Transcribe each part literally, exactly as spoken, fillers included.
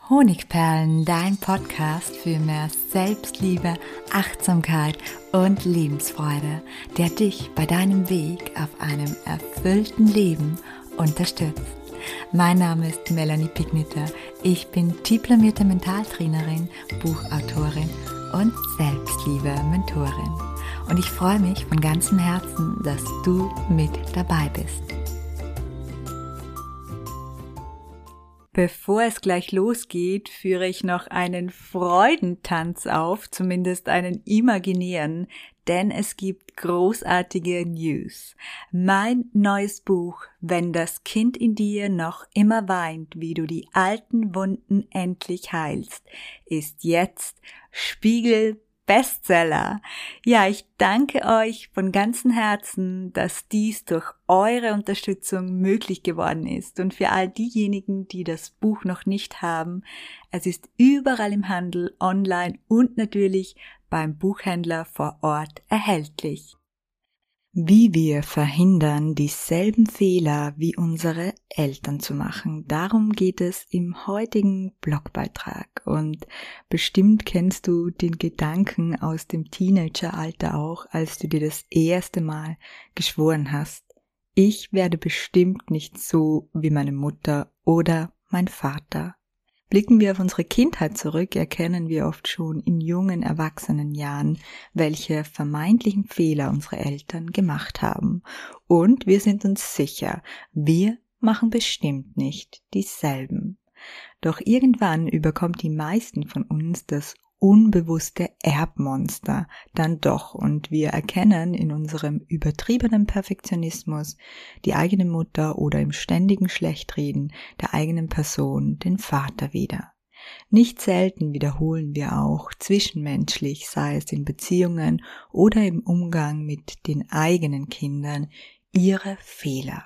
Honigperlen, dein Podcast für mehr Selbstliebe, Achtsamkeit und Lebensfreude, der dich bei deinem Weg auf einem erfüllten Leben unterstützt. Mein Name ist Melanie Pigniter. Ich bin diplomierte Mentaltrainerin, Buchautorin und Selbstliebe-Mentorin. Und ich freue mich von ganzem Herzen, dass du mit dabei bist. Bevor es gleich losgeht, führe ich noch einen Freudentanz auf, zumindest einen imaginären, denn es gibt großartige News. Mein neues Buch, Wenn das Kind in dir noch immer weint, wie du die alten Wunden endlich heilst, ist jetzt Spiegel Bestseller. Ja, ich danke euch von ganzem Herzen, dass dies durch eure Unterstützung möglich geworden ist. Und für all diejenigen, die das Buch noch nicht haben, es ist überall im Handel, online und natürlich beim Buchhändler vor Ort erhältlich. Wie wir verhindern, dieselben Fehler wie unsere Eltern zu machen. Darum geht es im heutigen Blogbeitrag. Und bestimmt kennst du den Gedanken aus dem Teenageralter auch, als du dir das erste Mal geschworen hast: Ich werde bestimmt nicht so wie meine Mutter oder mein Vater. Blicken wir auf unsere Kindheit zurück, erkennen wir oft schon in jungen Erwachsenenjahren, welche vermeintlichen Fehler unsere Eltern gemacht haben. Und wir sind uns sicher, wir machen bestimmt nicht dieselben. Doch irgendwann überkommt die meisten von uns das unbewusste Erbmonster dann doch und wir erkennen in unserem übertriebenen Perfektionismus die eigene Mutter oder im ständigen Schlechtreden der eigenen Person den Vater wieder. Nicht selten wiederholen wir auch zwischenmenschlich, sei es in Beziehungen oder im Umgang mit den eigenen Kindern, ihre Fehler.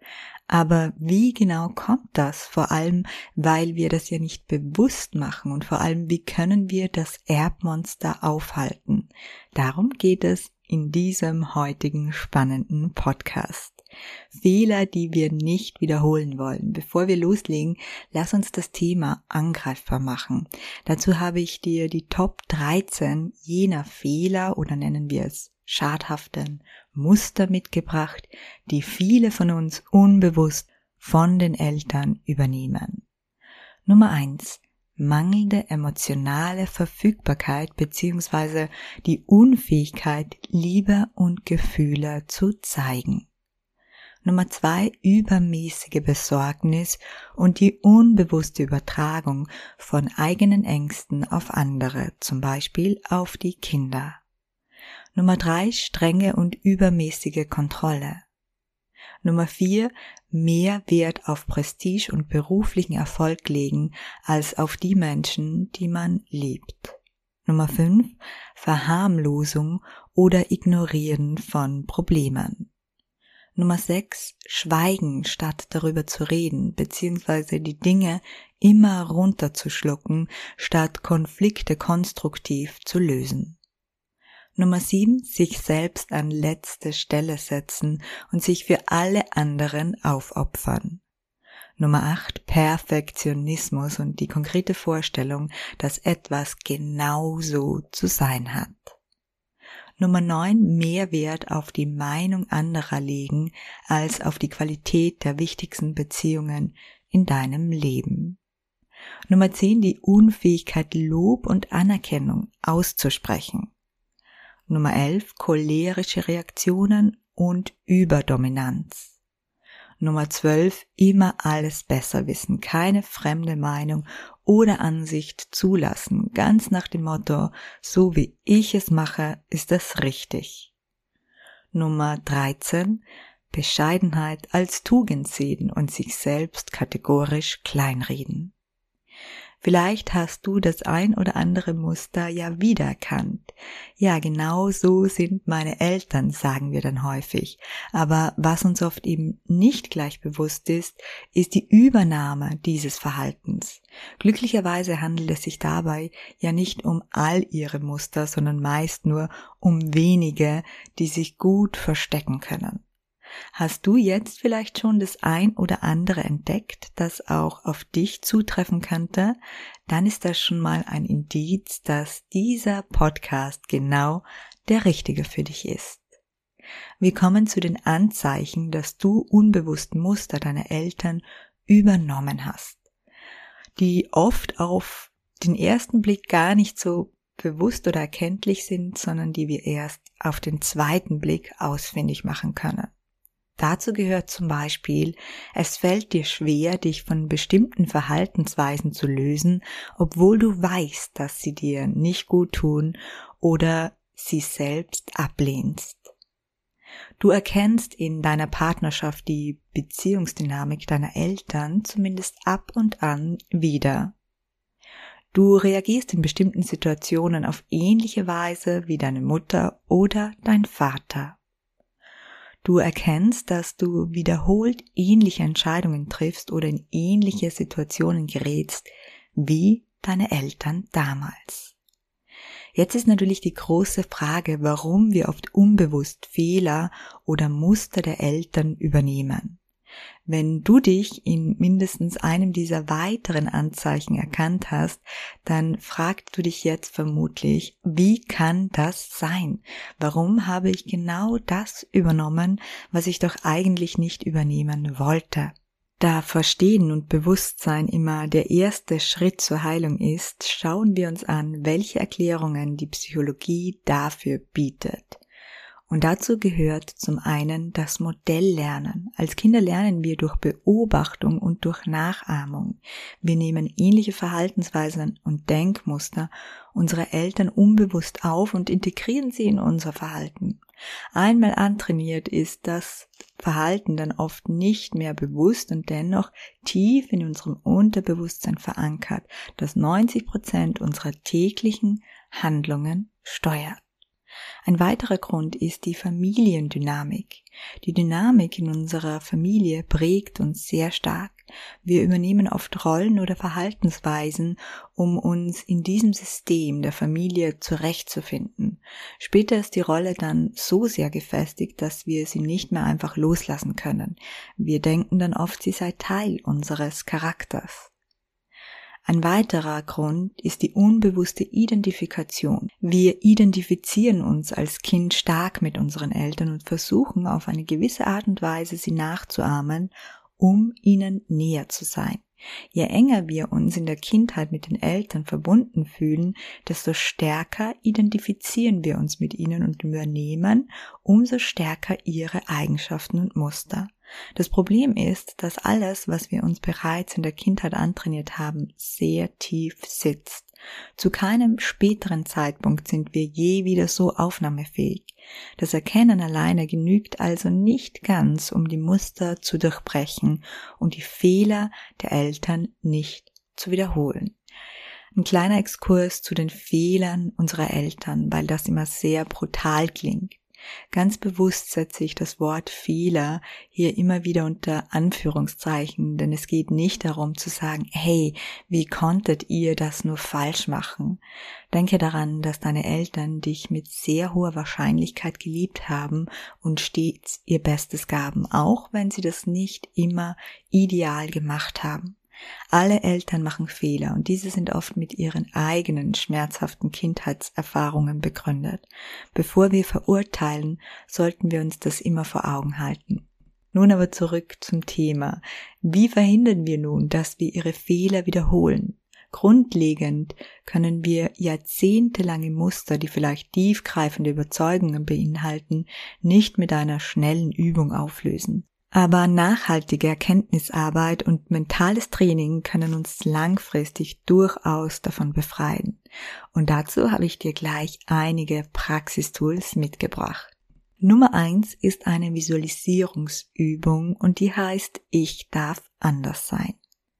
Aber wie genau kommt das? Vor allem, weil wir das ja nicht bewusst machen und vor allem, wie können wir das Erbmonster aufhalten? Darum geht es in diesem heutigen spannenden Podcast. Fehler, die wir nicht wiederholen wollen. Bevor wir loslegen, lass uns das Thema angreifbar machen. Dazu habe ich dir die Top dreizehn jener Fehler oder nennen wir es schadhaften Muster mitgebracht, die viele von uns unbewusst von den Eltern übernehmen. Nummer eins. Mangelnde emotionale Verfügbarkeit bzw. die Unfähigkeit, Liebe und Gefühle zu zeigen. Nummer zwei. Übermäßige Besorgnis und die unbewusste Übertragung von eigenen Ängsten auf andere, zum Beispiel auf die Kinder. Nummer drei. Strenge und übermäßige Kontrolle. Nummer vier. Mehr Wert auf Prestige und beruflichen Erfolg legen als auf die Menschen, die man liebt. Nummer fünf. Verharmlosung oder Ignorieren von Problemen. Nummer sechs. Schweigen statt darüber zu reden, beziehungsweise die Dinge immer runterzuschlucken, statt Konflikte konstruktiv zu lösen. Nummer sieben. Sich selbst an letzte Stelle setzen und sich für alle anderen aufopfern. Nummer acht. Perfektionismus und die konkrete Vorstellung, dass etwas genau so zu sein hat. Nummer neun. Mehr Wert auf die Meinung anderer legen, als auf die Qualität der wichtigsten Beziehungen in deinem Leben. Nummer zehn. Die Unfähigkeit, Lob und Anerkennung auszusprechen. Nummer elf. Cholerische Reaktionen und Überdominanz. Nummer zwölf. Immer alles besser wissen, keine fremde Meinung oder Ansicht zulassen, ganz nach dem Motto, so wie ich es mache, ist es richtig. Nummer dreizehn. Bescheidenheit als Tugend sehen und sich selbst kategorisch kleinreden. Vielleicht hast du das ein oder andere Muster ja wiedererkannt. Ja, genau so sind meine Eltern, sagen wir dann häufig. Aber was uns oft eben nicht gleich bewusst ist, ist die Übernahme dieses Verhaltens. Glücklicherweise handelt es sich dabei ja nicht um all ihre Muster, sondern meist nur um wenige, die sich gut verstecken können. Hast du jetzt vielleicht schon das ein oder andere entdeckt, das auch auf dich zutreffen könnte? Dann ist das schon mal ein Indiz, dass dieser Podcast genau der richtige für dich ist. Wir kommen zu den Anzeichen, dass du unbewusst Muster deiner Eltern übernommen hast, die oft auf den ersten Blick gar nicht so bewusst oder erkenntlich sind, sondern die wir erst auf den zweiten Blick ausfindig machen können. Dazu gehört zum Beispiel, es fällt dir schwer, dich von bestimmten Verhaltensweisen zu lösen, obwohl du weißt, dass sie dir nicht gut tun oder sie selbst ablehnst. Du erkennst in deiner Partnerschaft die Beziehungsdynamik deiner Eltern zumindest ab und an wieder. Du reagierst in bestimmten Situationen auf ähnliche Weise wie deine Mutter oder dein Vater. Du erkennst, dass du wiederholt ähnliche Entscheidungen triffst oder in ähnliche Situationen gerätst wie deine Eltern damals. Jetzt ist natürlich die große Frage, warum wir oft unbewusst Fehler oder Muster der Eltern übernehmen. Wenn du dich in mindestens einem dieser weiteren Anzeichen erkannt hast, dann fragst du dich jetzt vermutlich, wie kann das sein? Warum habe ich genau das übernommen, was ich doch eigentlich nicht übernehmen wollte? Da Verstehen und Bewusstsein immer der erste Schritt zur Heilung ist, schauen wir uns an, welche Erklärungen die Psychologie dafür bietet. Und dazu gehört zum einen das Modelllernen. Als Kinder lernen wir durch Beobachtung und durch Nachahmung. Wir nehmen ähnliche Verhaltensweisen und Denkmuster unserer Eltern unbewusst auf und integrieren sie in unser Verhalten. Einmal antrainiert ist das Verhalten dann oft nicht mehr bewusst und dennoch tief in unserem Unterbewusstsein verankert, das neunzig Prozent unserer täglichen Handlungen steuert. Ein weiterer Grund ist die Familiendynamik. Die Dynamik in unserer Familie prägt uns sehr stark. Wir übernehmen oft Rollen oder Verhaltensweisen, um uns in diesem System der Familie zurechtzufinden. Später ist die Rolle dann so sehr gefestigt, dass wir sie nicht mehr einfach loslassen können. Wir denken dann oft, sie sei Teil unseres Charakters. Ein weiterer Grund ist die unbewusste Identifikation. Wir identifizieren uns als Kind stark mit unseren Eltern und versuchen auf eine gewisse Art und Weise sie nachzuahmen, um ihnen näher zu sein. Je enger wir uns in der Kindheit mit den Eltern verbunden fühlen, desto stärker identifizieren wir uns mit ihnen und übernehmen umso stärker ihre Eigenschaften und Muster. Das Problem ist, dass alles, was wir uns bereits in der Kindheit antrainiert haben, sehr tief sitzt. Zu keinem späteren Zeitpunkt sind wir je wieder so aufnahmefähig. Das Erkennen alleine genügt also nicht ganz, um die Muster zu durchbrechen und die Fehler der Eltern nicht zu wiederholen. Ein kleiner Exkurs zu den Fehlern unserer Eltern, weil das immer sehr brutal klingt. Ganz bewusst setze ich das Wort Fehler hier immer wieder unter Anführungszeichen, denn es geht nicht darum zu sagen, hey, wie konntet ihr das nur falsch machen? Denke daran, dass deine Eltern dich mit sehr hoher Wahrscheinlichkeit geliebt haben und stets ihr Bestes gaben, auch wenn sie das nicht immer ideal gemacht haben. Alle Eltern machen Fehler und diese sind oft mit ihren eigenen schmerzhaften Kindheitserfahrungen begründet. Bevor wir verurteilen, sollten wir uns das immer vor Augen halten. Nun aber zurück zum Thema. Wie verhindern wir nun, dass wir ihre Fehler wiederholen? Grundlegend können wir jahrzehntelange Muster, die vielleicht tiefgreifende Überzeugungen beinhalten, nicht mit einer schnellen Übung auflösen. Aber nachhaltige Erkenntnisarbeit und mentales Training können uns langfristig durchaus davon befreien. Und dazu habe ich dir gleich einige Praxistools mitgebracht. Nummer eins ist eine Visualisierungsübung und die heißt Ich darf anders sein.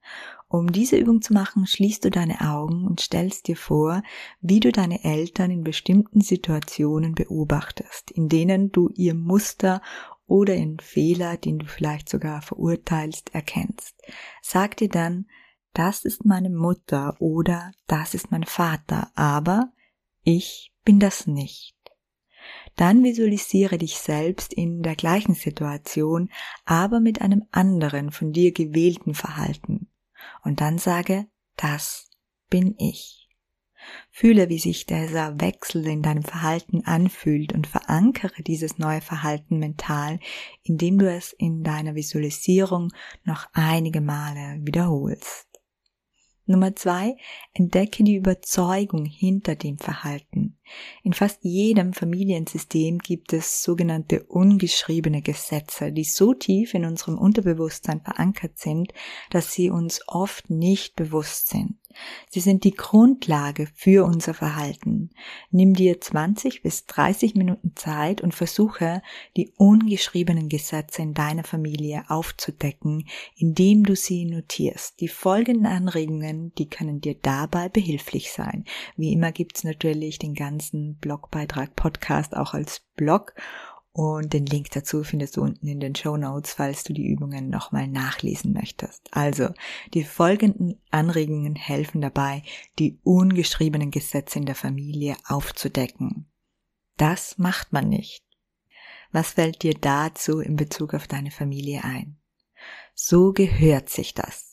Um diese Übung zu machen, schließt du deine Augen und stellst dir vor, wie du deine Eltern in bestimmten Situationen beobachtest, in denen du ihr Muster oder einen Fehler, den du vielleicht sogar verurteilst, erkennst. Sag dir dann, das ist meine Mutter oder das ist mein Vater, aber ich bin das nicht. Dann visualisiere dich selbst in der gleichen Situation, aber mit einem anderen von dir gewählten Verhalten. Und dann sage, das bin ich. Fühle, wie sich dieser Wechsel in deinem Verhalten anfühlt und verankere dieses neue Verhalten mental, indem du es in deiner Visualisierung noch einige Male wiederholst. Nummer zwei, entdecke die Überzeugung hinter dem Verhalten. In fast jedem Familiensystem gibt es sogenannte ungeschriebene Gesetze, die so tief in unserem Unterbewusstsein verankert sind, dass sie uns oft nicht bewusst sind. Sie sind die Grundlage für unser Verhalten. Nimm dir zwanzig bis dreißig Minuten Zeit und versuche, die ungeschriebenen Gesetze in deiner Familie aufzudecken, indem du sie notierst. Die folgenden Anregungen, die können dir dabei behilflich sein. Wie immer gibt's natürlich den ganzen Blogbeitrag, Podcast auch als Blog. Und den Link dazu findest du unten in den Shownotes, falls du die Übungen nochmal nachlesen möchtest. Also, die folgenden Anregungen helfen dabei, die ungeschriebenen Gesetze in der Familie aufzudecken. Das macht man nicht. Was fällt dir dazu in Bezug auf deine Familie ein? So gehört sich das.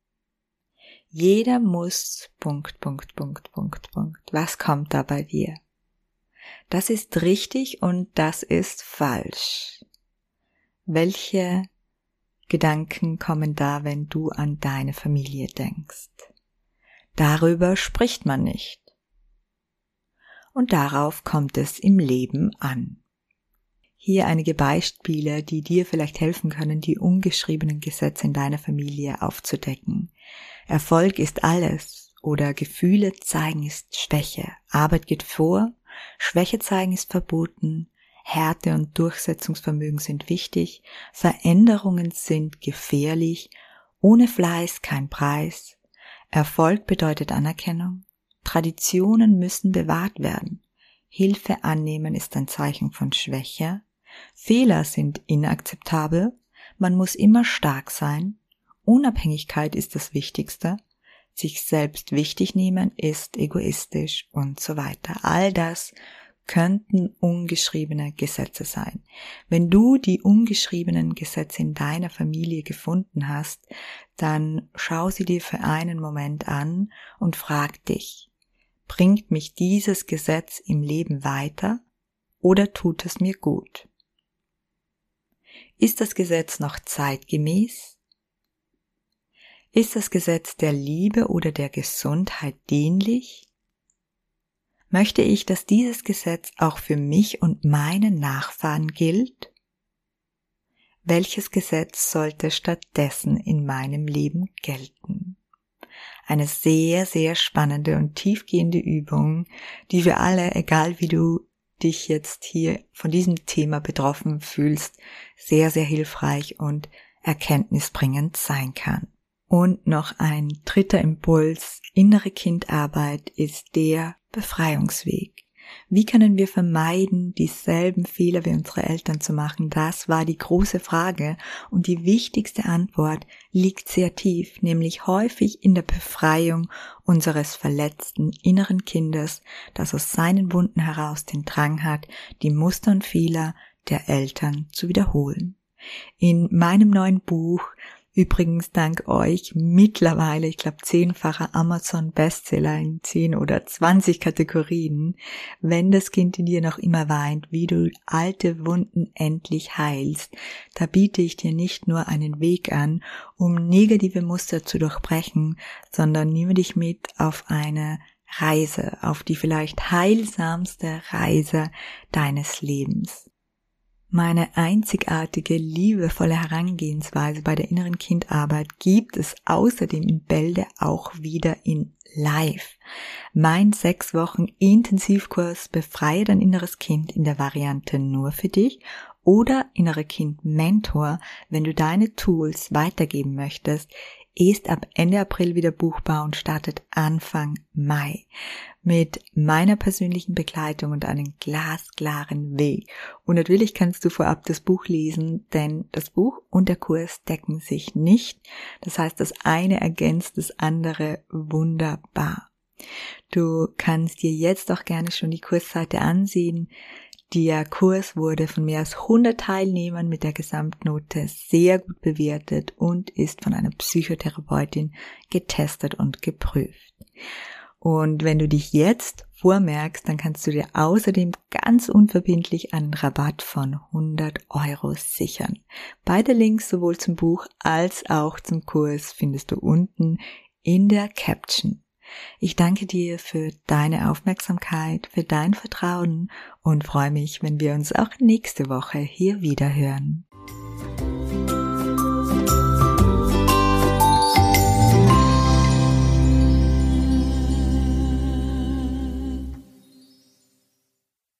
Jeder muss, Punkt, Punkt, Punkt, Punkt, Punkt. Was kommt da bei dir? Das ist richtig und das ist falsch. Welche Gedanken kommen da, wenn du an deine Familie denkst? Darüber spricht man nicht. Und darauf kommt es im Leben an. Hier einige Beispiele, die dir vielleicht helfen können, die ungeschriebenen Gesetze in deiner Familie aufzudecken. Erfolg ist alles oder Gefühle zeigen ist Schwäche. Arbeit geht vor. Schwäche zeigen ist verboten, Härte und Durchsetzungsvermögen sind wichtig, Veränderungen sind gefährlich, ohne Fleiß kein Preis, Erfolg bedeutet Anerkennung, Traditionen müssen bewahrt werden, Hilfe annehmen ist ein Zeichen von Schwäche, Fehler sind inakzeptabel, man muss immer stark sein, Unabhängigkeit ist das Wichtigste, sich selbst wichtig nehmen ist egoistisch und so weiter. All das könnten ungeschriebene Gesetze sein. Wenn du die ungeschriebenen Gesetze in deiner Familie gefunden hast, dann schau sie dir für einen Moment an und frag dich, bringt mich dieses Gesetz im Leben weiter oder tut es mir gut? Ist das Gesetz noch zeitgemäß? Ist das Gesetz der Liebe oder der Gesundheit dienlich? Möchte ich, dass dieses Gesetz auch für mich und meine Nachfahren gilt? Welches Gesetz sollte stattdessen in meinem Leben gelten? Eine sehr, sehr spannende und tiefgehende Übung, die für alle, egal wie du dich jetzt hier von diesem Thema betroffen fühlst, sehr, sehr hilfreich und erkenntnisbringend sein kann. Und noch ein dritter Impuls, innere Kindarbeit ist der Befreiungsweg. Wie können wir vermeiden, dieselben Fehler wie unsere Eltern zu machen? Das war die große Frage und die wichtigste Antwort liegt sehr tief, nämlich häufig in der Befreiung unseres verletzten inneren Kindes, das aus seinen Wunden heraus den Drang hat, die Muster und Fehler der Eltern zu wiederholen. In meinem neuen Buch, übrigens dank euch mittlerweile, ich glaube zehnfacher Amazon-Bestseller in zehn oder zwanzig Kategorien, wenn das Kind in dir noch immer weint, wie du alte Wunden endlich heilst, da biete ich dir nicht nur einen Weg an, um negative Muster zu durchbrechen, sondern nehme dich mit auf eine Reise, auf die vielleicht heilsamste Reise deines Lebens. Meine einzigartige, liebevolle Herangehensweise bei der inneren Kindarbeit gibt es außerdem in Bälde auch wieder in Live. Mein sechs Wochen Intensivkurs Befreie dein inneres Kind in der Variante nur für dich oder Innere Kind Mentor, wenn du deine Tools weitergeben möchtest, ist ab Ende April wieder buchbar und startet Anfang Mai mit meiner persönlichen Begleitung und einem glasklaren Weg. Und natürlich kannst du vorab das Buch lesen, denn das Buch und der Kurs decken sich nicht. Das heißt, das eine ergänzt das andere wunderbar. Du kannst dir jetzt auch gerne schon die Kursseite ansehen. Der Kurs wurde von mehr als hundert Teilnehmern mit der Gesamtnote sehr gut bewertet und ist von einer Psychotherapeutin getestet und geprüft. Und wenn du dich jetzt vormerkst, dann kannst du dir außerdem ganz unverbindlich einen Rabatt von hundert Euro sichern. Beide Links sowohl zum Buch als auch zum Kurs findest du unten in der Caption. Ich danke dir für deine Aufmerksamkeit, für dein Vertrauen und freue mich, wenn wir uns auch nächste Woche hier wieder hören.